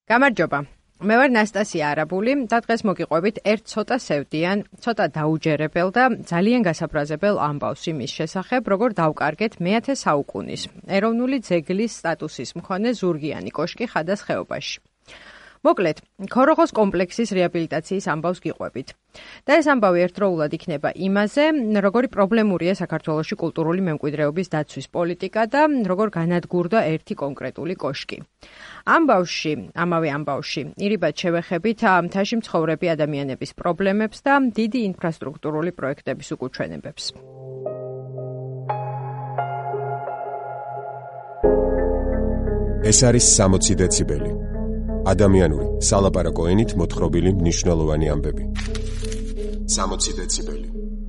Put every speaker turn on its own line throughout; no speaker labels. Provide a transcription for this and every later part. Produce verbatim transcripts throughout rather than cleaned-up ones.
გამარჯობა. მე ვარ ნასტასია არაბული და დღეს მოგიყვებით ერთ ცოტა სევდიან, ცოტა დაუჯერებელ და ძალიან გასაფრაზებელ ამბავს იმის შესახებ, როგორ დავკარგეთ მეათე საუკუნის ეროვნული ძეგლის სტატუსის მქონე ზურგიანი კოშკი ხადას ხეობაში. მოკლედ, ქოროღოს კომპლექსის რეაბილიტაციის ამბავს გიყვებით. და ეს ამბავი ერთდროულად იქნება იმაზე, როგორი პრობლემურია საქართველოში კულტურული მემკვიდრეობის დაცვის პოლიტიკა და როგორ განადგურდა ერთი კონკრეტული კოშკი. ამბავში, ამავე ამბავში, ირიბად შევეხებით მთაში მცხოვრები ადამიანების პრობლემებს და დიდი ინფრასტრუქტურული პროექტების უკუჩვენებებს.
ეს არის სამოცი დეციბელი. ადამიანური, სალაპარაკო ენით მოთხრობილი მნიშვნელოვანი ამბები. სამოცი დეციბელი.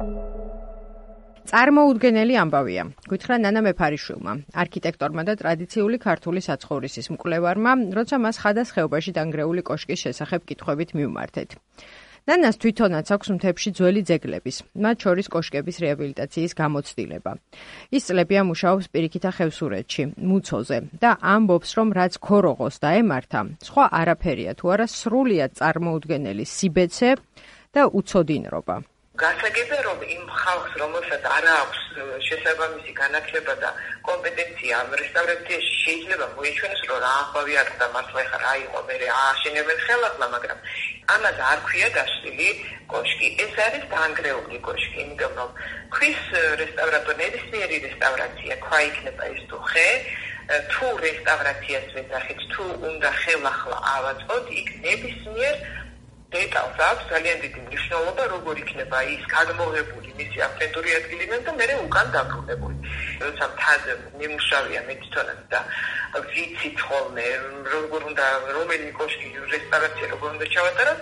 წარმოუდგენელი ამბავია. გითხრა ნანა მეფარიშვილმა, არქიტექტორმა და ტრადიციული ქართული საცხოვრისის მკვლევარმა, როცა მას ხადას ხეობაში დანგრეული კოშკის შესახებ კითხვებით მივმართეთ. ნანას თვითონაც აქვს მთებში ძველი ძეგლების, მათ შორის კოშკების რეაბილიტაციის გამოცდილება. ის წლებია მუშაობს პირიქითა ხევსურეთში, მუცოზე და ამბობს, რომ რაც ქოროღოს დაემართა, სხვა არაფერია თუ არა სრულიად წარმოუდგენელი სიბეცე და უცოდინრობა.
გასაგებია, რომ იმ ხალხს, რომელსაც არ აქვს შესაბამისი განათლება და კომპეტენცია ამ რესტავრაციაში, შეიძლება მოიჩვენოს, რომ რა ამბავი არის და მართლა ეხლა რა იყო, მე ააშენებენ ხელახლა, მაგრამ ამას არ ქვია გაშლილი კოშკი. ეს არის დაანგრეული კოშკი, იმიტომ რომ ქვის რესტავრატორ ნებისმიერი რესტავრაცია ქვა იქნება ეს თუ ხე, თუ რესტავრაციას ვეძახით, თუ უნდა ხელახლა ავაწყოთ, იქ ნებისმიერ დეტალს აქვს ძალიან დიდი მნიშვნელობა, როგორ იქნება ის გადმოღებული მისი ავთენტური ადგილიდან და მერე უკან დაბრუნებული. როცა მთაზე მიმუშავია მე თვითონაც და ვიცით ხოლმე, როგორ უნდა რომელი კოშკი რესტავრაცია როგორ უნდა ჩავატაროთ,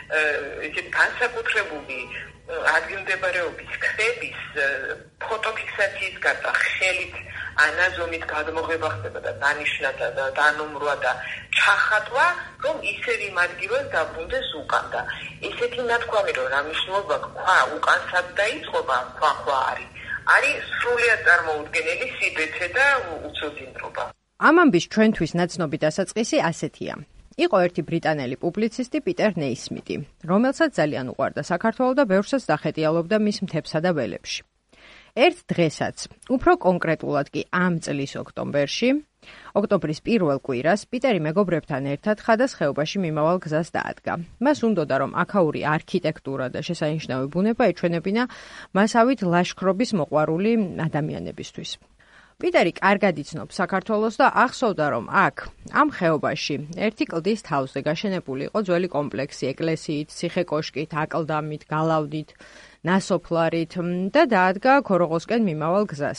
ისეთ განსაკუთრებული ადგილმდებარეობის ქების ფოტოფიქსაციის გარდა ხელით ანაზომით გადმოღება ხდება და დანიშნა და დანომრვა და ჩახატვა, რომ ისევ იმ ადგილას დაბრუნდეს უკან და ესეთი ნათქვამი, რომ რა მნიშვნელობა ქვა უკან სად დაიწყობა, ქვა ქვა არის. არის სრულიად წარმოუდგენელი სიბეცე და უცოდინრობა.
ამ ამბის ჩვენთვის ნაცნობი დასაწყისი ასეთია. იყო ერთი ბრიტანელი პუბლიცისტი პიტერ ნეისმიტი, რომელსაც ძალიან უყვარდა საქართველო და ბევრსაც დახეტიალობდა მის მთებსა და ველებში. ერთ დღესაც, უფრო კონკრეტულად კი ამ წლის ოქტომბერში, ოქტომბრის პირველ კვირას, პიტერი მეგობრებთან ერთად ხადას ხეობაში მიმავალ გზას დაადგა. მას უნდოდა, რომ აქაური არქიტექტურა და შესანიშნავი ბუნება ეჩვენებინა მასავით ლაშქრობის მოყვარული ადამიანებისთვის. პიტერი კარგად იცნობს საქართველოს და ახსოვდა, რომ აქ, ამ ხეობაში, ერთი კლდის თავზე გაშენებული იყო ძველი კომპლექსი ეკლესიით, ციხე-კოშკით, აკლდამით, გალავნით, ნასოფლარით და დაადგა ქოროღოსკენ მიმავალ გზას.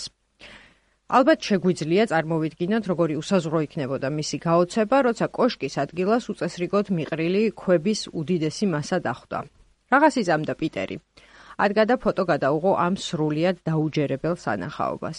ალბათ შეგვიძლია წარმოვიდგინოთ, როგორი უსაზღვრო იქნებოდა მისი გაოცება, როცა კოშკის ადგილას უწესრიგოდ მიყრილი ქვების უდიდესი მასა დახვდა. რაღაც იზამდა პიტერი. ადგა და ფოტო გადაუღო ამ სრულიად დაუჯერებელ სანახაობას.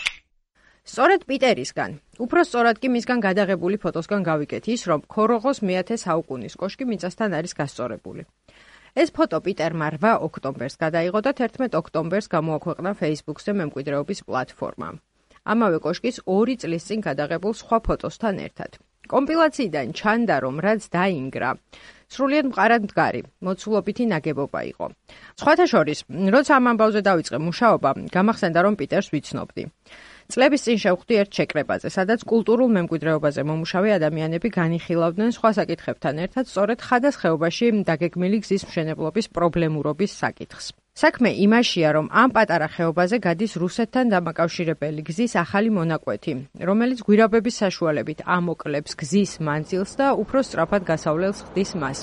სწორედ პიტერისგან, უფრო სწორად კი მისგან გადაღებული ფოტოსგან გავიგეთ ის, რომ ქოროღოს მეათე საუკუნის კოშკი მიწასთან არის გასწორებული. ეს ფოტო პიტერმა რვა ოქტომბერს გადაიღო და თერთმეტ ოქტომბერს გამოაქვეყნა Facebook-ზე მემკვიდრეობის პლატფორმამ. ამავე კოშკის ორი წლის წინ გადაღებულ სხვა ფოტოსთან ერთად. კომპილაციიდან ჩანდა, რომ რაც დაინგრა, სრულიად მყარად მდგარი, მოცულობითი ნაგებობა იყო. სხვათა შორის, როცა ამ ამბავზე დავიწყე მუშაობა, გამახსენდა, რომ პიტერს ვიცნობდი. წლების წინ შევხვდი ერთ შეკრებაზე, სადაც კულტურულ მემკვიდრეობაზე მომუშავე ადამიანები განიხილავდნენ სხვა საკითხებთან ერთად სწორედ ხადას ხეობაში დაგეგმილი გზის მშენებლობის პრობლემურობის საკითხს. საქმე იმაშია, რომ ამ პატარა ხეობაზე გადის რუსეთთან დამაკავშირებელი გზის ახალი მონაკვეთი, რომელიც გვირაბების საშუალებით ამოკლებს გზის მანძილს და უფრო სწრაფად გასავლელს ხდის მას.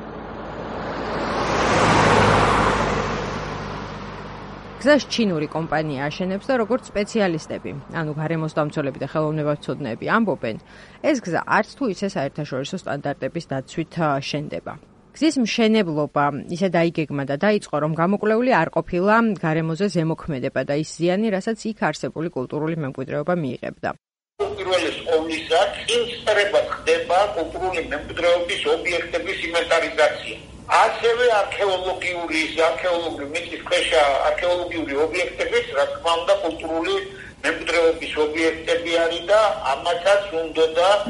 გზას ჩინური კომპანია აშენებს და როგორც სპეციალისტები, ანუ გარემოსდამცველები და ხელოვნებაცოდნეები ამბობენ, ეს გზა არც თუ ისე საერთაშორისო სტანდარტების დაცვით შენდება. გზის მშენებლობა ისე დაიგეგმა და დაიწყო, რომ გამოკვლეული არ ყოფილა გარემოზე ზემოქმედება და ის ზიანი, რასაც იქ არსებული კულტურული მემკვიდრეობა მიიღებდა.
პირველის ყოვლისა, ინსტრებად ხდება კულტურული მემკვიდრეობის ობიექტების ინვენტარიზაცია. ასევე არქეოლოგიური, არქეოლოგიური მიწის ქვეშა არქეოლოგიური ობიექტების, რა თქმა უნდა, კულტურული მემკვიდრეობის ობიექტები არის და ამასაც უნდა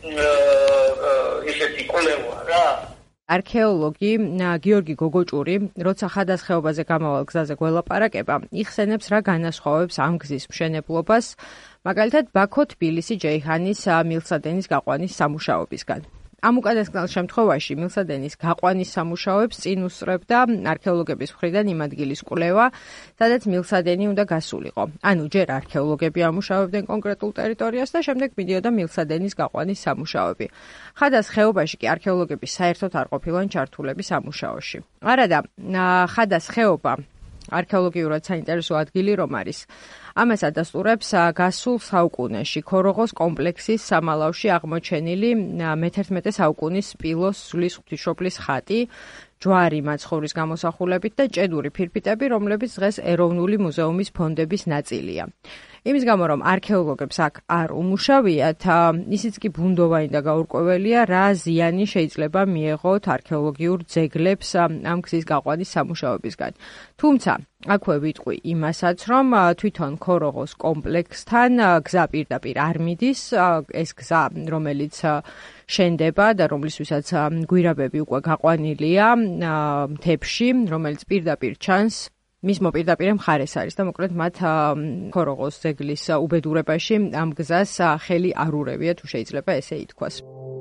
ესეთი კვლევა რა.
არქეოლოგი გიორგი გოგოჭური, როცა ხადას ხეობაზე გამავალ გზაზე გველაპარაკება, იხსენებს რა განასხვავებს ამ გზის მშენებლობას, მაგალითად ბაქო-თბილისი ჯეიჰანის მილსადენის გაყვანის სამუშაოებისგან. ამ უკანასკნელ შემთხვევაში მილსადენის გაყვანის სამუშაოებს წინ უსწრებდა არქეოლოგების მხრიდან იმ ადგილის კვლევა, სადაც მილსადენი უნდა გასულიყო. ანუ ჯერ არქეოლოგები ამუშავებდნენ კონკრეტულ ტერიტორიას და შემდეგ მიდიოდა მილსადენის გაყვანის სამუშაოები. ხადას ხეობაში კი არქეოლოგები საერთოდ არ ყოფილან ჩართულები სამუშაოში. არადა, ხადას ხეობა არქეოლოგიურად საინტერესო ადგილი რომ არის. ამას ადასტურებს გასულ საუკუნეში ქოროღოს კომპლექსის სამალავში აღმოჩენილი მეთერთმეტე საუკუნის სპილოს ზვლის ღვთისმშობლის ხატი, ჯვარი მაცხოვრის გამოსახულებით და ჭედური ფირფიტები, რომლებიც დღეს ეროვნული მუზეუმის ფონდების ნაწილია. იმის გამო, რომ არქეოლოგებს აქ არ უმუშავიათ, ისიც კი ბუნდოვანი და გაურკვეველია, რა ზიანი შეიძლება მიეღოთ არქეოლოგიურ ძეგლებს ამ გზის გაყვანის სამუშაოებისგან. თუმცა, აქვე ვიტყვი იმასაც, რომ თვითონ ქოროღოს კომპლექსთან გზა პირდაპირ არ მიდის, ეს გზა, რომელიც შენდება და რომლისთვისაც გვირაბები უკვე გაყვანილია მთებში, რომელიც პირდაპირ ჩანს მის მოპირდაპირე მხარეს არის და მოკლედ მათ ქოროღოს ძეგლის უბედურებაში ამ გზას ხელი არ ურევია, თუ შეიძლება ესე ითქვას.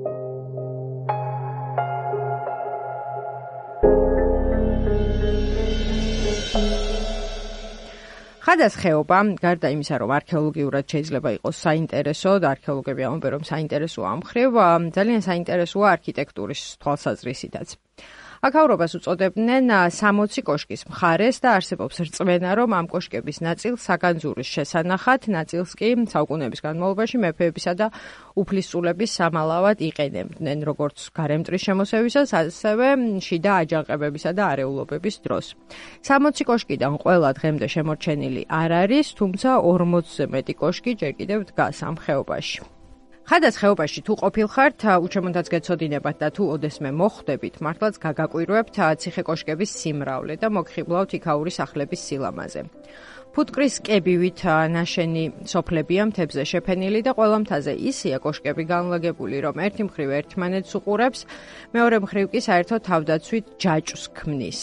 ხადას ხეობა, გარდა იმისა, რომ არქეოლოგიურად შეიძლება იყოს საინტერესო და არქეოლოგები ამბობენ, რომ საინტერესოა ამ მხრივ, ძალიან საინტერესოა არქიტექტურის თვალსაზრისითაც. აქაურობას უწოდებდნენ სამოცი კოშკის მხარეს და არსებობს რწმენა, რომ ამ კოშკების ნაწილს საგანძურის შესანახად, ნაწილს კი საუკუნეების განმავლობაში მეფეებისა და უფლისწულების სამალავად იყენებდნენ, როგორც გარემტრის შემოსევისას, ასევე შიდა აჯანყებებისა და არეულობების დროს. სამოცი კოშკიდან ყველა დღემდე შემორჩენილი არ არის, თუმცა ორმოცზე მეტი კოშკი ჯერ კიდევ დგას ამ ხეობაში. ხადას ხეობაში თუ ყოფილხართ, უჩემოდაც გეცოდინებათ და თუ ოდესმე მოხვდებით, მართლაც გაგაკვირვებთ ციხე-კოშკების სიმრავლე და მოგხიბლავთ იქაური სახლების სილამაზე. ფუტკრის კებივით ნაშენი სოფლებია მთებზე შეფენილი და ყველა მთაზე ისია კოშკები განლაგებული, რომ ერთი მხრივ ერთმანეთს უყურებს, მეორე მხრივ კი საერთოდ თავდაცვით ჯაჭვს ქმნის.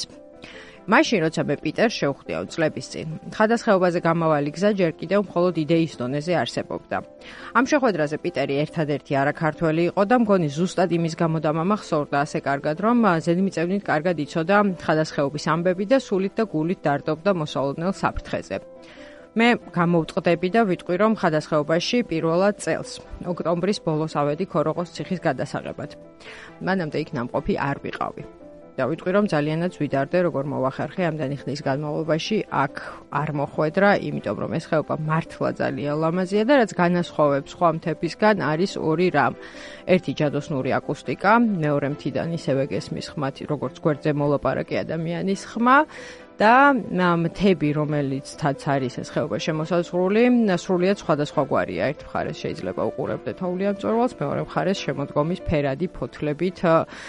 მაშინ, როცა მე პიტერს შევხვდიავ წლების წინ, ხადას ხეობაზე გამავალი გზა ჯერ კიდევ მხოლოდ იდეის დონეზე არსებობდა. ამ შეხვედრაზე პიტერი ერთადერთი არაქართველი იყო და მგონი ზუსტად იმის გამო დამამახსოვრდა ასე კარგად, რომ ზედმიწევნით კარგად იცოდა ხადას ხეობის ამბები და სულით და გულით დარდობდა მოსალოდნელ საფრთხეზე. მე გამოვწყდები და ვიტყვი, რომ ხადას ხეობაში პირველად წელს, ოქტომბრის ბოლოს ავედი ქოროღოს ციხის გადასაღებად. მანამდე იქ ნამყოფი არ ვიყავი. და ვიტყვი, რომ ძალიანაც ვიდარდე, როგორ მოვახერხე ამდენი ხნის განმავლობაში აქ არ მოხვედრა, იმიტომ რომ ეს ხეობა მართლა ძალიან ლამაზია და რაც განასხვავებს სხვა მთებისგან არის ორი რამ. ერთი ჯადოსნური აკუსტიკა, მეორე მთიდან ისევე გესმის ხმათ, როგორც გვერდზე მოლაპარაკე ადამიანის ხმა და მთები, რომელიცაც არის ეს ხეობა შემოსაზღვრული, სრულიად სხვადასხვაგვარია. ერთ მხარეს შეიძლება უყურებდეთ თოვლიან მწვერვალს, მეორე მხარეს შემოდგომის ფერადი ფოთლებით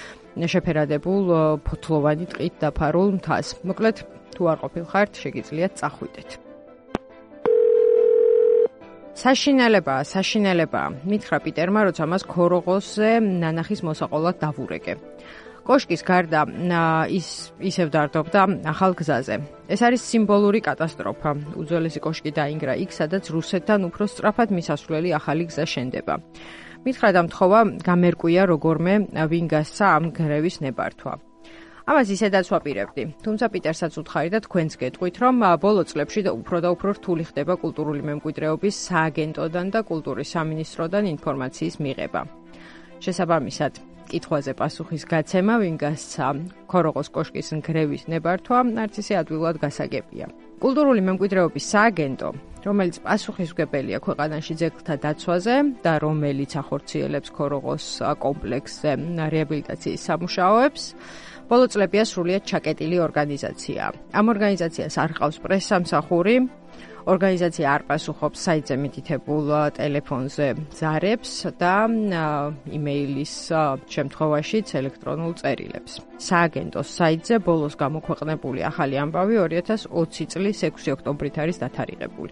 შეფერადებულ ფოთლოვანი ტყით დაფარულ მთას. მოკლედ, თუ არ ყოფილხართ, შეგიძლიათ წახვიდეთ. საშინელებაა, საშინელებაა. მითხრა პიტერმა, როცა მას ქოროღოსზე ნანახის მოსაყოლად დავურეკე. კოშკის გარდა ის ისევ დარდობდა ახალ გზაზე. ეს არის სიმბოლური კატასტროფა. უძველესი კოშკი დაინგრა იქ, სადაც რუსეთთან უფრო სწრაფად მისასვლელი ახალი გზა შენდება. მითხრა და მთხოვა გამერკვია როგორმე ვინ გასცა ამ გრევის ნებართვა. ამას ისედაც ვაპირებდი, თუმცა პიტერსაც უთხარი და თქვენც გეტყვით, რომ ბოლო წლებში და უფრო და უფრო რთული ხდება კულტურული მემკვიდრეობის სააგენტოდან და კულტურის სამინისტროდან ინფორმაციის მიღება. შესაბამისად, კითხვაზე პასუხის გაცემა ვინ გასცა ქოროღოს კოშკის გრევის ნებართვა არც ისე ადვილად გასაგებია. კულტურული მემკვიდრეობის სააგენტო, რომელიც პასუხისმგებელია ქვეყანაში ძეგლთა დაცვაზე და რომელიც ახორციელებს ქოროღოს კომპლექსზე რეაბილიტაციის სამუშაოებს, ბოლო წლებია სრულიად ჩაკეტილი ორგანიზაცია. ამ ორგანიზაციას არ ყავს პრესსამსახური, ორგანიზაცია არ პასუხობს საიტზე მითითებულ ტელეფონზე ზარებს და იმეილის შემთხვევაშიც ელექტრონულ წერილებს. სააგენტოს საიტზე ბოლოს გამოქვეყნებული ახალი ამბავი ორი ათას ოცი წლის ექვსი ოქტომბრით არის დათარიღებული.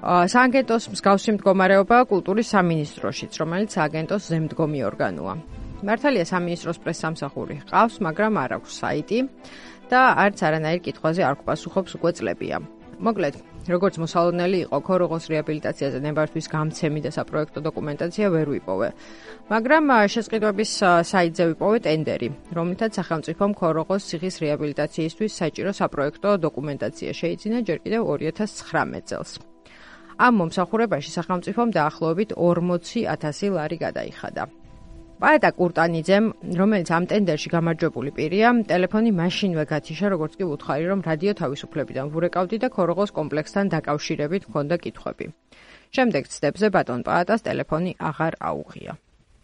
სააგენტოს მსგავსი მდგომარეობაა კულტურის სამინისტროშიც, რომელიც სააგენტოს ზემდგომი ორგანოა. მართალია სამინისტროს პრესსამსახური ჰყავს, მაგრამ არ აქვს საიტი და არც არანაირ კითხვაზე არ გვპასუხობს უკვე წლებია. მოკლედ, როგორც მოსალოდნელი იყო ქოროღოს რეაბილიტაციაზე ნებართვის გამცემი და საპროექტო დოკუმენტაცია ვერ ვიპოვე. მაგრამ შესყიდვების საიტზე ვიპოვე ტენდერი, რომლითაც სახელმწიფომ ქოროღოს ციხის რეაბილიტაციისთვის საჭირო საპროექტო დოკუმენტაცია შეიძინა ჯერ კიდევ ორი ათას ცხრამეტ წელს. ამ მომსახურებაში სახელმწიფომ დაახლოებით ორმოცი ათასი ლარი გადაიხადა. პაეტა კურტანიძემ, რომელიც ამ ტენდერში გამარჯვებული პირია, ტელეფონი მაშინვე გათიშა, როგორც კი ვუთხარი, რომ რადიო თავისუფლებიდან ვურეკავდი და ქოროღოს კომპლექსთან დაკავშირებით მქონდა კითხვები. შემდეგ ცდებზე ბატონ პაეტას ტელეფონი აღარ აუღია.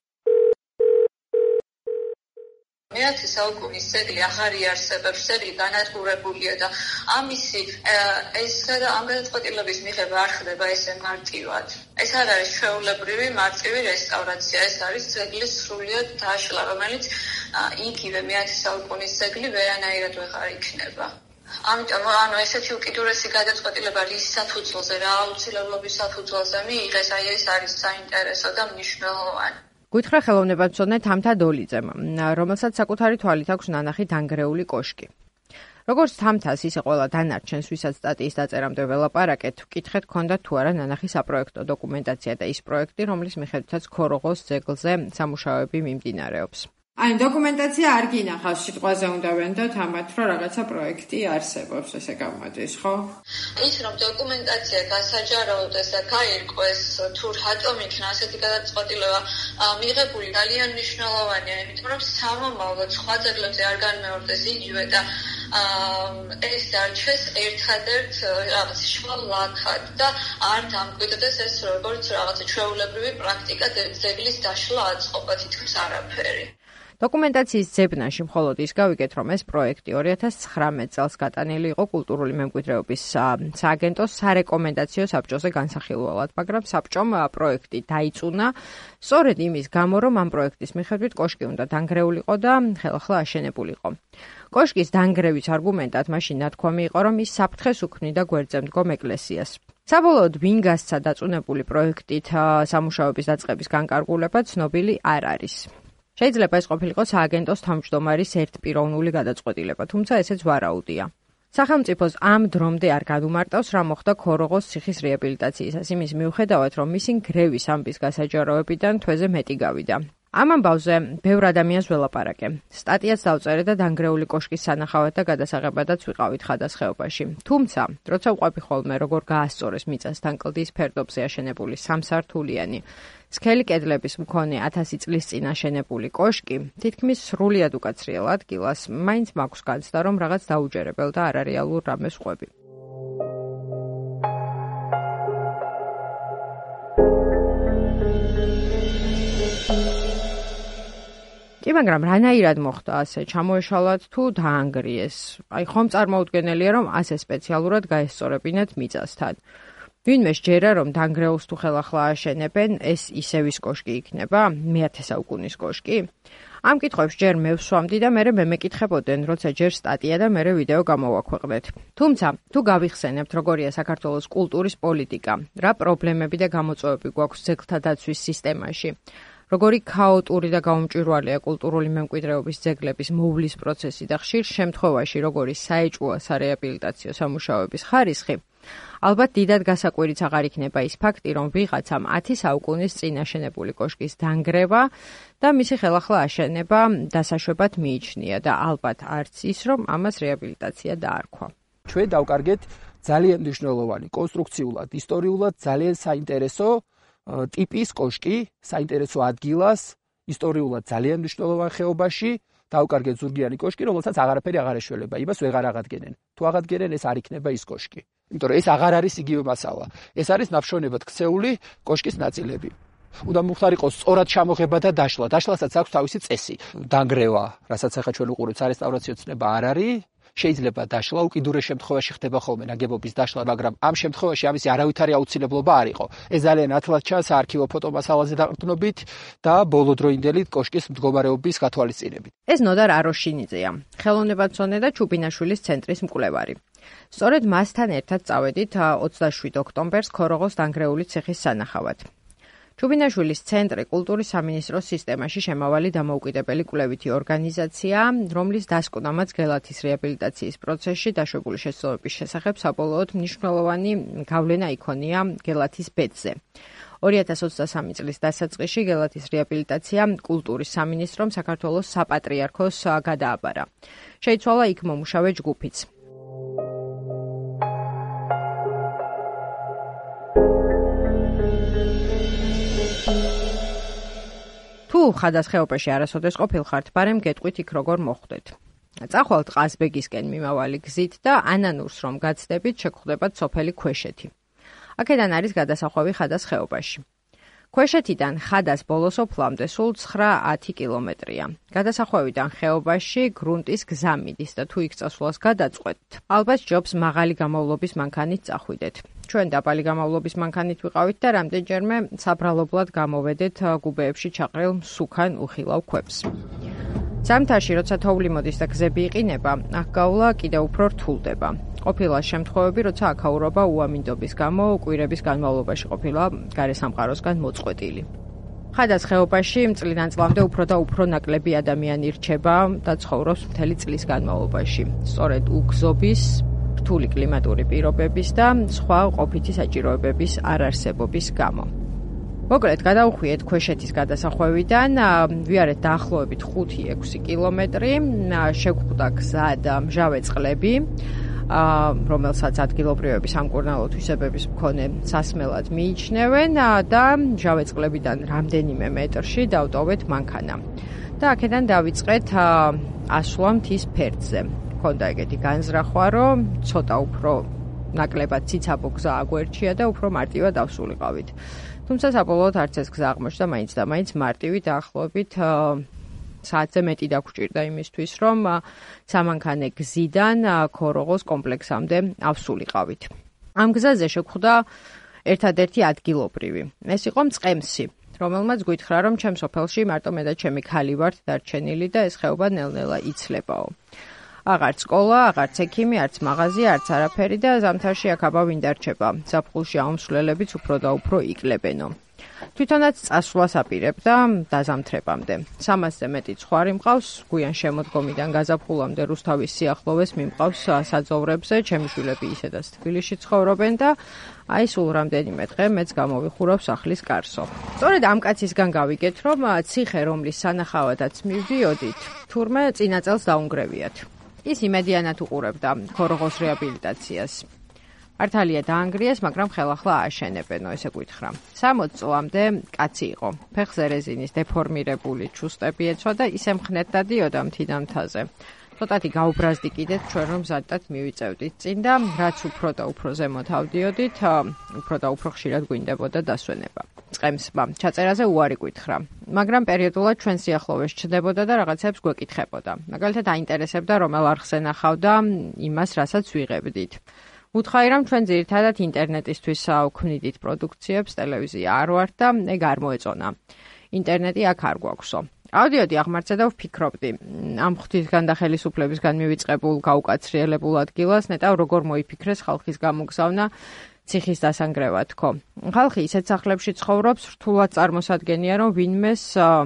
მეათე საუკუნის ძეგლი აღარ იარსებებს, ძეგლი განადგურებულია და ამისი ეს ამ გადაწყვეტილების მიღება არ ხდება ესე მარტივად. ეს არ არის ჩვეულებრივი მარტივი რესტავრაცია, ეს არის ძეგლის სრულიად დაშლა, რომელიც იგივე მეათე საუკუნის ძეგლი ვერანაირად ვეღარ იქნება. ამიტომ ანუ ესეთი უკიდურესი გადაწყვეტილება რის საფუძველზე, რა აუცილებლობის საფუძველზე მიიღეს, აი ეს არის საინტერესო და მნიშვნელოვანი.
გითხრა ხელოვნებაცოდნე თამთა დოლიძემ, რომელსაც საკუთარი თვალით აქვს ნანახი დანგრეული კოშკი. როგორც თამთას, ისე ყველა დანარჩენს, ვისაც სტატიის დაწერამდე ველაპარაკეთ, ვკითხეთ ჰქონდათ თუ არა ნანახი საპროექტო დოკუმენტაცია და ის პროექტი, რომლის მიხედვითაც ქოროღოს ძეგლზე სამუშაოები მიმდინარეობს. Აი, დოკუმენტაცია არ გინახავს, სიტყვაზე უნდა ვენდოთ ამათ, რომ რაღაცა პროექტი არსებობს, ესე გამოდის, ხო?
ის რომ დოკუმენტაცია გასაჯაროდეს და გაირკვეს, თუ რატომ იქნა ასეთი გადაწყვეტილება მიღებული, ძალიან მნიშვნელოვანია, იმიტომ რომ სამომავლოდ სხვა ძეგლებზე არ განმეორდეს იგივე და ეს დარჩეს ერთადერთ რაღაც შუა ლაქად და არ დამკვიდრდეს ეს როგორც რაღაცა ჩვეულებრივი პრაქტიკა ძეგლის დაშლა აწყობა თითქმის არაფერი.
დოკუმენტაციის ძებნაში მხოლოდ ის გავიგეთ, რომ ეს პროექტი ორი ათას ცხრამეტ წელს გატანილი იყო კულტურული მემკვიდრეობის სააგენტოს სარეკომენდაციო საბჭოზე განსახილველად, მაგრამ საბჭომ პროექტი დაიწუნა სწორედ იმის გამო, რომ ამ პროექტის მიხედვით კოშკი უნდა დანგრეულიყო და ხელახლა აშენებულიყო. კოშკის დანგრევის არგუმენტად მაშინ ნათქვამი იყო, რომ ის საფრთხეს უქმნიდა გვერდზე მდგომ ეკლესიას. საბოლოოდ ვინ გასცა დაწუნებული პროექტით სამუშაოების დაწყების განკარგულება ცნობილი არ არის. შეიძლება ეს ყოფილიყო სააგენტოს თავმჯდომარის ერთპიროვნული გადაწყვეტილება, თუმცა ესეც ვარაუდია. სახელმწიფოს ამ დრომდე არ განუმარტავს, რა მოხდა ქოროღოს ციხის რეაბილიტაციისას, იმის მიუხედავად, რომ მისი გრევის ამბის გასაჯაროებიდან თვეზე მეტი გავიდა. ამ ამბავზე ბევრ ადამიანს ველაპარაკე. სტატიაც დავწერე და დანგრეული კოშკის სანახავად და გადასაღებადაც ვიყავით ხადასხეობაში. თუმცა, როცა ვყვები ხოლმე, როგორ გაასწორეს მიწასთან კლდის ფერდობზე აშენებული სამსართულიანი სქელი კედლების მქონე ათასი წლის წინ აშენებული კოშკი, თითქმის სრულიად უკაცრიელ ადგილას, მაინც მაქვს განცდა, რომ რაღაც დაუჯერებელ და არარეალურ რამეს ვყვები. კი, მაგრამ რანაირად მოხდა ასე, ჩამოეშალათ თუ დაანგრიეს? აი, ხომ წარმოუდგენელია, რომ ასე სპეციალურად გაესწორებინათ მიწასთან. ვინმე სჯერა, რომ დანგრეულს თუ ხელახლა აშენებენ, ეს ისევ ის კოშკი იქნება, მეათე საუკუნის კოშკი? ამ კითხვებს ჯერ მე ვსვამდი და მერე მე მეკითხებოდნენ, როცა ჯერ სტატია და მერე ვიდეო გამოვაქვეყნეთ. თუმცა, თუ გავიხსენებთ, როგორია საქართველოს კულტურის პოლიტიკა, რა პრობლემები და გამოწვევები გვაქვს ძეგლთა დაცვის სისტემაში, როგორი ქაოტური და გაუმჭვირვალეა კულტურული მემკვიდრეობის ძეგლების მოვლის პროცესი და ხშირ შემთხვევაში როგორი საეჭვოა სარეაბილიტაციო სამუშაოების ხარისხი, ალბათ დიდად გასაკვირიც აღარ იქნება ის ფაქტი, რომ ვიღაცამ ათი საუკუნის წინ აშენებული კოშკის დანგრევა და მისი ხელახლა აშენება დასაშვებად მიიჩნია და ალბათ არც ის, რომ ამას რეაბილიტაცია დაარქვა.
ჩვენ დავკარგეთ ძალიან მნიშვნელოვანი კონსტრუქციულად, ისტორიულად ძალიან საინტერესო ტიპის კოშკი, საინტერესო ადგილას, ისტორიულად ძალიან მნიშვნელოვან ხეობაში დავკარგეთ ზურგიანი კოშკი, რომელსაც აღარაფერი აღარ ეშველება, იმას ვეღარ აღადგენენ. თუ აღადგენენ, ეს არ იქნება ის კოშკი. იმიტომ რომ ეს აღარ არის იგივე მასალა. ეს არის ნაფშოვნებად ქცეული კოშკის ნაწილები. უნდა მოხდარიყოს სწორად ჩამოღება და დაშლა. დაშლასაც აქვს თავისი წესი. დანგრევა, რასაც ახლა ჩვენ უყურებთ, სარესტავრაციო ცნება არ არის. შეიძლება დაშლა, უკიდურეს შემთხვევაში ხდება ხოლმე ნაგებობის დაშლა, მაგრამ ამ შემთხვევაში ამისი არავითარი აუცილებლობა არ იყო. ეს ძალიან ათლად ჩანს არქივო ფოტომასალაზე დაყრდნობით და ბოლოდროინდელი კოშკის მდგომარეობის გათვალისწინებით.
ეს ნოდარ აროშინიძეა, ხელოვნებაცოდნე და ჩუბინაშვილის ცენტრის მკვლევარი. სწორედ მასთან ერთად წავედით ოცდაშვიდ ოქტომბერს ქოროღოს დანგრეული ციხის სანახავად. ჩუბინაშვილის ცენტრი კულტურის სამინისტროს სისტემაში შემავალი დამოუკიდებელი კვლევითი ორგანიზაცია, რომლის დასკვნამაც გელათის რეაბილიტაციის პროცესში დაშვებული შესწავლების შესახებ საბოლოოდ მნიშვნელოვანი გავლენა იქონია გელათის ბედზე. ორი ათას ოცდასამი წლის დასაწყისში გელათის რეაბილიტაცია კულტურის სამინისტრომ საქართველოს საპატრიარქოს გადააბარა. შეიცვალა იქ მომუშავე ჯგუფიც. თუ ხადას ხეობაში არასოდეს ყოფილხართ, ბარემ გეტყვით იქ როგორ მოხვდეთ. წახვალთ ყაზბეგისკენ მიმავალი გზით და ანანურს რომ გაცდებით, შეგხვდებათ სოფელი ქვეშეთი. აქედან არის გადასახვევი ხადას ხეობაში. ქვეშეთიდან ხადას ბოლოს ოფლამდე სულ ცხრა ათი კილომეტრია. გადასახვევიდან ხეობაში გრუნტის გზა მიდის და თუ იქ წასვლას გადაწყვეტთ, ალბათ ჯობს მაღალი გამოვლობის მანქანით წახვიდეთ. ჩვენ დაბალი გამოვლობის მანქანით ვიყავით და რამდენჯერმე საბრალობლად გამოვედეთ გუბეებში ჩაყრილ მსუქან უხილავ ქვებს. ზამთარში, როცა თოვლი მოდის და გზები იყინება, აქ გავლა კიდევ უფრო რთულდება. ყოფილა შემთხვევები, როცა აქაურობა უამინდობის გამო კვირების განმავლობაში ყოფილა გარესამყაროსგან მოწყვეტილი. ხადას ხეობაში წლიდან წლამდე უფრო და უფრო ნაკლები ადამიანი რჩება და ცხოვრობს მთელი წლის განმავლობაში. სწორედ უგზობის, რთული კლიმატური პირობების და სხვა ყოფითი საჭიროებების არარსებობის გამო. მოკლედ, გადავხვიეთ ქვეშეთის გადასახვევიდან, ვიარეთ დაახლოებით ხუთი ექვსი კილომეტრი, შეგვხვდა გზა და მჟავე წყლები, რომელსაც ადგილობრივები სამკურნალო თვისებების მქონე სასმელად მიიჩნევენ და მჟავე წყლებიდან რამდენიმე მეტრში დავტოვეთ მანქანა. და აქედან დავიწყეთ ასვლა მთის ფერდზე. მქონდა ეგეთი განზრახვა, რომ ცოტა უფრო ნაკლებად ციცაბო გზა აგვერჩია და უფრო მარტივად დავსულიყავით. თუმცა საბოლოოდ არც ეს გზა აღმოჩნდა მაინც და მაინც მარტივი დაახლოებით საათზე მეტი დაგვჭირდა იმისთვის, რომ სამანქანე გზიდან ქოროღოს კომპლექსამდე ავსულიყავით. ამ გზაზე შეგვხვდა ერთადერთი ადგილობრივი. ეს იყო მწყემსი, რომელმაც გვითხრა, რომ ჩემ სოფელში მარტო მე და ჩემი ქალი ვართ დარჩენილი და ეს ხეობა ნელ-ნელა იცლებაო. აღარც სკოლა, აღარც ექიმი, არც მაღაზია, არც არაფერი და ზამთარში აქ აბა ვინ დარჩება. ზაფხულში აუმსვლებიც უფრო და უფრო იქლებენო. თვითონაც წასვლას აპირებდა დაზამთრებამდე. სამასზე მეტი ცხვარი მყავს, გვიან შემოდგომიდან გაზაფხულამდე რუსთავის სიახლოვეს მიმყავს საძოვრებზე, ჩემი შვილები ისედაც თბილისში ცხოვრობენ და აი სულ რამდენიმე დღე მეც გამოვიხურავ სახლის კარსო. სწორედ ამ კაცისგან გავიგეთ, რომ ციხე, რომლის სანახავადაც მივდიოდით, თურმე წინა წელს დაუნგრევიათ. ის იმედიანად უყურებდა ქოროღოს რეაბილიტაციას. მართალია დაანგრიეს, მაგრამ ხელახლა ააშენებენო, ესე გვითხრა. სამოც წლამდე კაცი იყო. ფეხზე რეზინის დეფორმირებული ჩუსტები ეცვა და ისე მხნეთ დადიოდა მთიდან მთაზე. ცოტათი გაუბრაზდი კიდეთ ჩვენ რომ მზადად მივიწევდით წინ და რაც უფრო და უფრო ზემოთ ავდიოდით, უფრო და უფრო ხშირად გვინდებოდა დასვენება. წყემსმა ჩაწერაზე უარი გვითხრა, მაგრამ პერიოდულად ჩვენ სიახლოვეს ჩნდებოდა და რაღაცებს გვეკითხებოდა. მაგალითად აინტერესებდა რომელ არხზე ნახავდა იმას, რასაც ვიღებდით. უთხარი რომ ჩვენ ძირითადად ინტერნეტისთვის ვქნიდით პროდუქციებს, ტელევიზია არ ვართ და ეგ არ მოეწონა. ინტერნეტი აქ არ გვაქვსო. ავდიოდი აღმართზე და ვფიქრობდი, ამ ღვთისგან და ხელისუფლებისგან მივიწყებულ გაუკაცრიელებულ ადგილას ნეტავ როგორ მოიფიქრეს ხალხის გამოგზავნა ციხის დასანგრევად თქო. ხალხი ისეთ სახლებში ცხოვრობს, რთულად წარმოსადგენია, რომ ვინმეს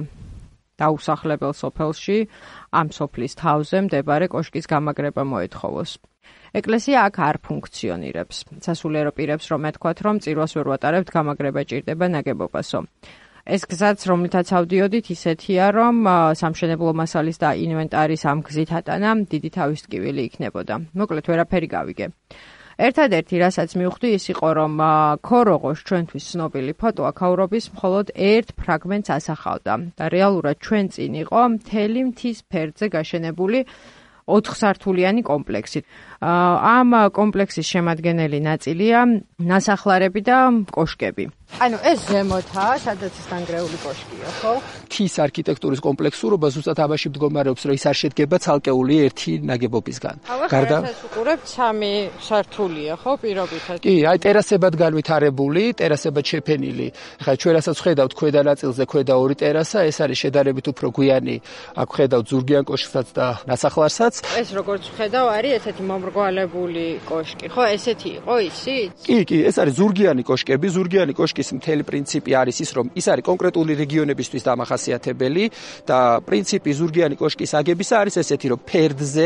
დაუსახლებელ სოფელში ამ სოფლის თავზე მდებარე კოშკის გამაგრება მოეთხოვოს. ეკლესია აქ არ ფუნქციონირებს. სასულიერო პირებს რომ ეთქვათ, რომ წირვას ვერ ვატარებთ, გამაგრება ჭირდება ნაგებობასო. ეს გზაც, რომლითაც ავდიოდით, ისეთია, რომ სამშენებლო მასალის და ინვენტარის ამ გზით ატანა დიდი თავის ტკივილი იქნებოდა. მოკლედ ვერაფერი გავიგე. ერთადერთი, რასაც მივხვდი, ის იყო, რომ ქოროღოს ჩვენთვის ცნობილი ფოტო აქაურობის მხოლოდ ერთ ფრაგმენტს ასახავდა და რეალურად ჩვენ წინ იყო მთელი მთის ფერდზე გაშენებული ოთხსართულიანი კომპლექსი. ამ კომპლექსის შემადგენელი ნაწილია ნასახლარები და კოშკები. ანუ ეს ზემოთაა, სადაც ის დანგრეული კოშკია, ხო?
მთის არქიტექტურის კომპლექსურობა ზუსტად ამაში მდგომარეობს, რომ ის არ შედგება ცალკეული ერთი ნაგებობისგან.
გარდა უყურებთ სამი სართულია, ხო, პირობითად?
კი, აი ტერასებად განვითარებული, ტერასებად შეფენილი. ხა ჩვენ რასაც ხედავთ ქვედა ნაწილზე, ქვედა ორი ტერასა, ეს არის შედარებით უფრო გვიანი. აქ ხედავთ ზურგიან კოშკსაც და ნასახლარსაც.
ეს როგორც ხედავ, არის ესეთი მომრგვალებული კოშკი, ხო? ესეთი იყო ისიც?
კი, კი, ეს არის ზურგიანი კოშკები, ზურგიანი კოშკის მთელი პრინციპი არის ის, რომ ის არის კონკრეტული რეგიონებისთვის დამახასიათებელი და პრინციპი ზურგიანი კოშკის აგებისა არის ესეთი, რომ ფერდზე,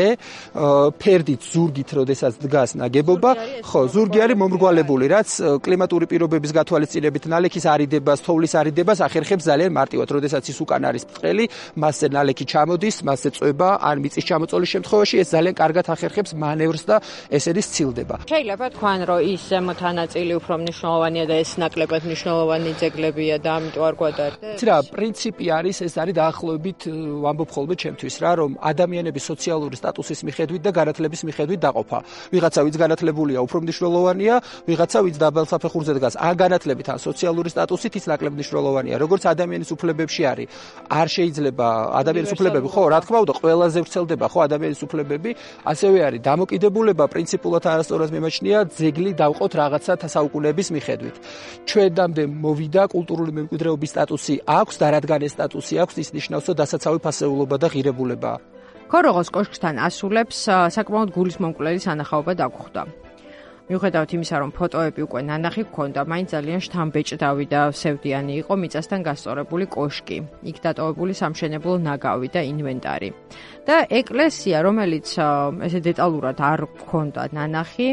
ფერდით ზურგით როდესაც დგას ნაგებობა, ხო, ზურგი არის მომრგვალებული, რაც კლიმატური პირობების გათვალისწინებით ნალექის არიდებას, თოვლის არიდებას ახერხებს ძალიან მარტივად, როდესაც ის უკან არის ბრტყელი, მასზე ნალექი ჩამოდის, მასზე წვება, ან მიწის ჩამოწოლის შემთხვევაში ეს ძალიან კარგად ახერხებს მანევრს და ესენი სცილდება.
შეიძლება თქვან, რომ ის ზემოთა ნაწილი უფრო მნიშვნელოვანია და ეს ნაკლებად მნიშვნელოვანი ძეგლებია და ამიტომ არ გვადარდეს?
რა, პრინციპი არის, ეს არის დაახლოებით ვამბობ ხოლმე ჩემთვის რა, რომ ადამიანების სოციალური სტატუსის მიხედვით და განათლების მიხედვით დაყოფა. ვიღაცა ვინც განათლებულია, უფრო მნიშვნელოვანია, ვიღაცა ვინც დაბალ საფეხურზე დგას, ან განათლებით, ან სოციალური სტატუსით ის ნაკლებ მნიშვნელოვანია. როგორც ადამიანის უფლებებში არის, არ შეიძლება ადამიანის უფლებები, ხო, რა თქმა უნდა, ყველაზე ვრცელდება, ხო, ადამიანის უფლებები, ასევე არის დამოკიდებულება, პრინციპულად არასწორად მიმაჩნია, ძეგლი დავყოთ რაღაცა საუკუნეების მიხედვით. ჩვენამდე მოვიდა კულტურული მემკვიდრეობის სტატუსი აქვს და რადგან ეს სტატუსი აქვს, ის ნიშნავს, რომ დასაცავი ფასეულობა და ღირებულებაა.
ქოროღოს კოშკთან ასულებს საკმაოდ გულისმომკვლელი სანახაობა დაგხვდა. მიუხედავად იმისა, რომ ფოტოები უკვე ნანახი გქონდა, მაინც ძალიან შთამბეჭდავი და სევდიანი იყო მიწასთან გასწორებული კოშკი, იქ დატოვებული სამშენებლო ნაგავი და ინვენტარი. და ეკლესია, რომელიც ესე დეტალურად არ გქონდა ნანახი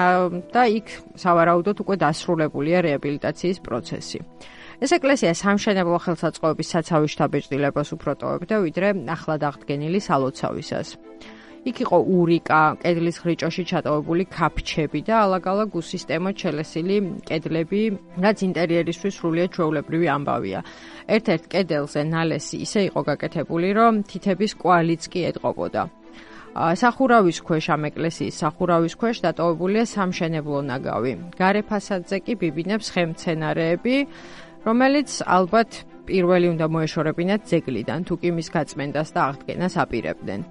და იქ სავარაუდოდ უკვე დასრულებულია რეაბილიტაციის პროცესი. ეს ეკლესია სამშენებლო ხელსაწყოების საცავის შთაბეჭდილებას უფრო ტოვებდა, ვიდრე ახლად აღდგენილი სალოცავისას. იქ იყო ურიკა, კედლის ხრიჭოში ჩატოვებული ქაფჩები და ალაგ-ალაგ უსისტემოდ შელესილი კედლები, რაც ინტერიერისთვის სრულიად ჩვეულებრივი ამბავია. ერთ-ერთ კედელზე ნალესი ისე იყო გაკეთებული, რომ თითების კვალიც კი ეტყობოდა. სახურავის ქვეშ ამ ეკლესიის სახურავის ქვეშ დატოვებულია სამშენებლო ნაგავი. გარე ფასადზე კი ბიბინებს ხემცენარეები, რომელიც ალბათ პირველი უნდა მოეშორებინათ ძეგლიდან, თუ კი მის გაწმენდას და აღდგენას აპირებდნენ.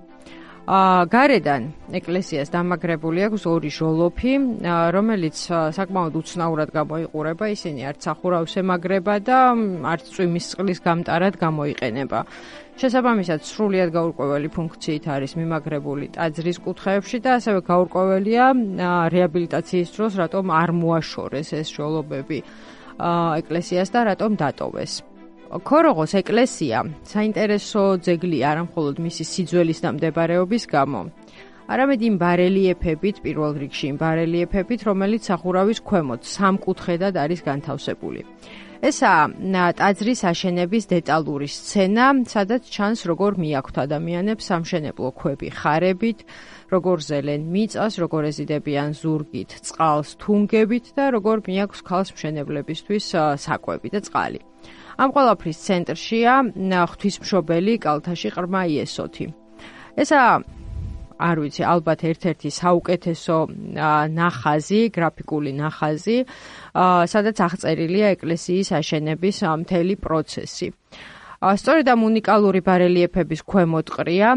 გარედან ეკლესიას დამაგრებული აქვს ორი ჟოლოფი, რომელიც საკმაოდ უცნაურად გამოიყურება, ისინი არც სახურავს ემაგრება და არც წვიმის წყლის გამტარად გამოიყენება. შესაბამისად, სრულიად გაურკვეველი ფუნქციით არის მიმაგრებული ტაძრის კუთხეებში და ასევე გაურკვეველია რეაბილიტაციის დროს, რატომ არ მოაშორეს ეს ჟოლობები ეკლესიას და რატომ დატოვეს. ქოროღოს ეკლესია საინტერესო ძეგლი არა მხოლოდ მისი სიძველის და მდებარეობის გამო, არამედ იმ ბარელიეფებით, პირველ რიგში იმ ბარელიეფებით, რომელიც სახურავის ქვემოთ სამკუთხედად არის განთავსებული. ესაა ტაძრის აშენების დეტალური სცენა, სადაც ჩანს როგორ მიაქვთ ადამიანებს სამშენებლო ქვები ხარებით, როგორ ზელენ მიწას, როგორ ეზიდებიან ზურგით, წყალს თუნგებით და როგორ მიაქვს ქალს მშენებლებისთვის საკვები და წყალი. ამ ყველაფრის ცენტრშია ღვთისმშობელი კალთაში ყრმა იესოთი. ესაა, არ ვიცი, ალბათ ერთ-ერთი საუკეთესო ნახაზი, გრაფიკული ნახაზი, სადაც აღწერილია ეკლესიის აშენების მთელი პროცესი. სწორედ ამ უნიკალური ბარელიეფების ქვემოთ ყრია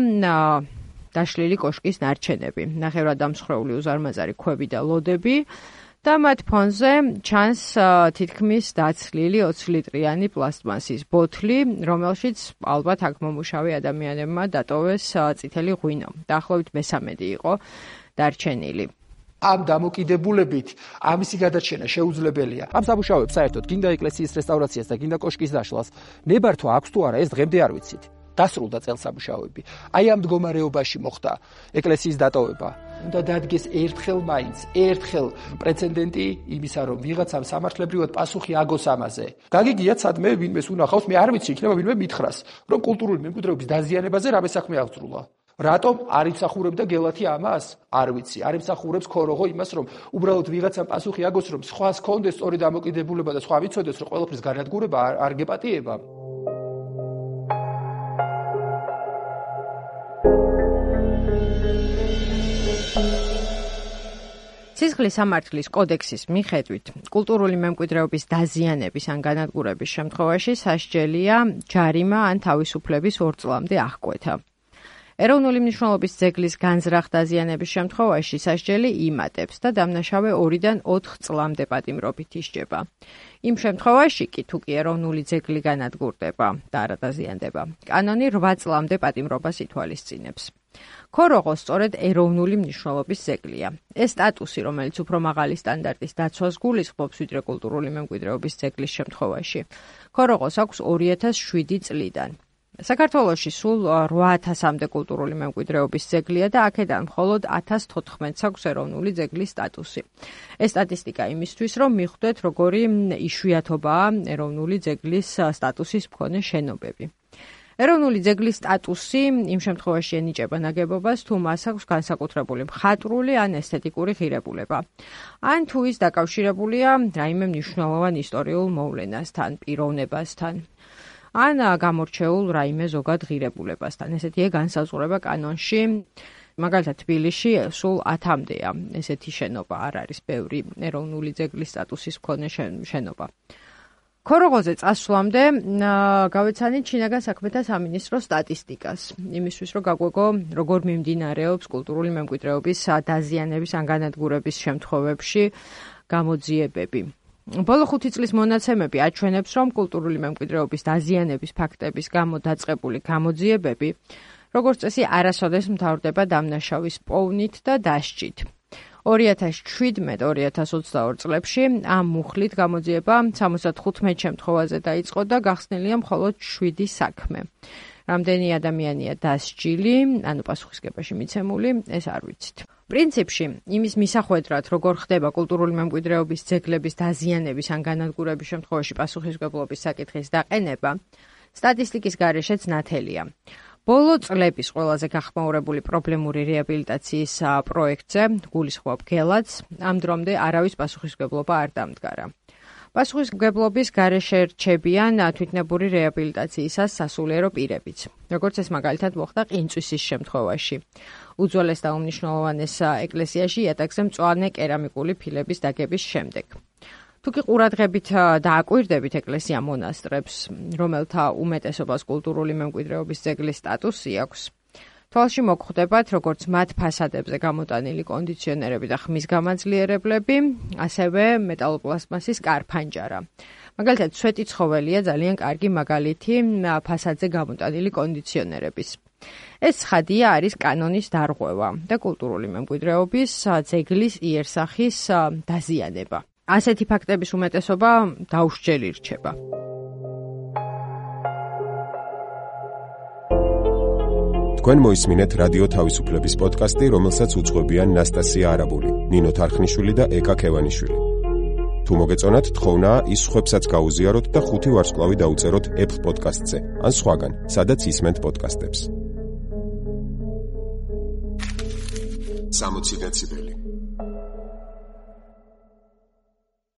დაშლილი კოშკის ნარჩენები, ნახევრად დამსხრეული უზარმაზარი ქვები და ლოდები. და მათ ფონზე ჩანს თითქმის დაცლილი ოცი ლიტრიანი პლასტმასის ბოთლი, რომელშიც ალბათ აქ მომუშავე ადამიანებმა დატოვეს წითელი ღვინო. დაახლოებით მესამედი იყო დარჩენილი.
ამ დამოკიდებულებით ამისი გადარჩენა შეუძლებელია. ამ სამუშაოებს საერთოდ გინდა ეკლესიის რესტავრაციას და გინდა კოშკის დაშლას, ნებართვა აქვს თუ არა, ეს დღემდე არ ვიცით. დასრულდა წელსამუშაოები. აი ამ მდგომარეობაში მოხდა ეკლესიის დატოვება. უნდა დადგეს ერთხელ მაინც, ერთხელ პრეცედენტი იმისა, რომ ვიღაცამ სამართლებრივად პასუხი აგოს ამაზე. გაგიგიათ სადმე ვინმეს უნახავს, მე არ ვიცი, იქნება ვინმე მითხრას, რომ კულტურული მემკვიდრეობის დაზიანებაზე რამე საქმე აღძრულა. რატომ არ იმსახურებდა გელათი ამას? არ ვიცი. არ იმსახურებს ქოროღო იმას, რომ უბრალოდ ვიღაცამ პასუხი აგოს, რომ სხვას ჰქონდეს სწორი დამოკიდებულება და სხვა ვიცოდეს, რომ ყველაფრის განადგურება არ გეპატიება.
ცის სისხლის სამართლის კოდექსის მიხედვით, კულტურული მემკვიდრეობის დაზიანების ან განადგურების შემთხვევაში სასჯელია ჯარიმა ან თავისუფლების ორ წლამდე აღკვეთა. ეროვნული მნიშვნელობის ძეგლის განზრახ დაზიანების შემთხვევაში სასჯელი იმატებს და დამნაშავე ორიდან ოთხ წლამდე პატიმრობით ისჯება. იმ შემთხვევაში კი თუ კი ეროვნული ძეგლი განადგურდება და არა დაზიანდება, კანონი რვა წლამდე პატიმრობას ითვალისწინებს. ქოროღო სწორედ ეროვნული მნიშვნელობის ძეგლია. ეს სტატუსი, რომელიც უფრო მაღალი სტანდარტის დაცვას გულისხმობს ვიდრე კულტურული მემკვიდრეობის ძეგლის შემთხვევაში, ქოროღოს აქვს ორი ათას შვიდი წლიდან. საქართველოში სულ რვა ათასამდე კულტურული მემკვიდრეობის ძეგლია და აქედან მხოლოდ ათას თოთხმეტს აქვს ეროვნული ძეგლის სტატუსი. ეს სტატისტიკა იმისთვის, რომ მიხვდეთ, როგორი იშვიათობაა ეროვნული ძეგლის სტატუსის მქონე შენობები. ეროვნული ძეგლის სტატუსი იმ შემთხვევაში ენიჭება ნაგებობას, თუ მას აქვს განსაკუთრებული მხატვრული ან ესთეტიკური ღირებულება. ან თუ ის დაკავშირებულია რაიმე მნიშვნელოვან ისტორიულ მოვლენასთან, პიროვნებასთან. ან გამორჩეულ რაიმე ზოგად ღირებულებასთან. ესეთია განსაზღვრება კანონში. მაგალითად, თბილისში სულ ათამდეა ესეთი შენობა, არ არის ბევრი ეროვნული ძეგლის სტატუსის მქონე შენობა. ქოროღოზე წასვლამდე გავეცანით შინაგან საქმეთა სამინისტროს სტატისტიკას, იმისთვის რომ გაგვეგო, როგორ მიმდინარეობს კულტურული მემკვიდრეობის დაზიანების ან განადგურების შემთხვევებში გამოძიებები. ბოლო ხუთი წლის მონაცემები აჩვენებს, რომ კულტურული მემკვიდრეობის დაზიანების ფაქტების გამო დაწყებული გამოძიებები, როგორც წესი, არასოდეს მთავრდება დამნაშავის პოვნით და დასჯით. ორი ათას შვიდმეტ ორი ათას ოცდაორ წლებში ამ მუხლით გამოძიება სამოცდახუთმეტ შემთხვევაზე დაიწყო და გახსნილია მხოლოდ შვიდი საქმე. რამდენი ადამიანია დასჯილი, ანუ პასუხისგებაში მიცემული, ეს არ ვიცით. პრინციპში, იმის მისახვედრად, როგორ ხდება კულტურული მემკვიდრეობის ძეგლების დაზიანების ან განადგურების შემთხვევაში პასუხისმგებლობის საკითხის დაყენება, სტატისტიკის გარეშეც ნათელია. ბოლო წლების ყველაზე გახმაურებული პრობლემური რეაბილიტაციის პროექტზე გულისხმობ გელაც, ამ დრომდე არავის პასუხისმგებლობა არ დამდგარა. პასუხისმგებლობის გარეშე რჩებიან თვითნებური რეაბილიტაციისას სასულიერო პირებიც, როგორც ეს მაგალითად მოხდა ყინწვისის შემთხვევაში. უძველეს და უმნიშვნელოვანეს ეკლესიაში იატაკზე მწვანე კერამიკული ფილების დაგების შემდეგ. თუ კი ყურადღებით დააკვირდებით ეკლესია მონასტრებს, რომელთა უმეტესობას კულტურული მემკვიდრეობის ძეგლის სტატუსი აქვს, თვალში მოგხვდებათ, როგორც მათ ფასადებზე გამოტანილი კონდიციონერები და ხმის გამაძლიერებლები, ასევე მეტალოპლასტმასის კარფანჯარა. მაგალითად, სვეტი ცხოველია ძალიან კარგი მაგალითი ფასადზე გამოტანილი კონდიციონერების. ეს ცხადია არის კანონის დარღვევა და კულტურული მემკვიდრეობის ძეგლის იერსახის დაზიანება. ასეთი ფაქტების უმეტესობა დაუსჯელი რჩება.
თქვენ მოისმინეთ რადიო თავისუფლების პოდკასტი, რომელსაც უძღვებიან ნასტასია არაბული, ნინო თარხნიშვილი და ეკა ქევანიშვილი. თუ მოგეწონათ, თხოვნაა ის სხვებსაც გაუზიაროთ და ხუთი ვარსკვლავი დაუწეროთ Apple Podcast-ზე, ან სხვაგან, სადაც ისმენთ პოდკასტებს. სამოცი დეციბელი.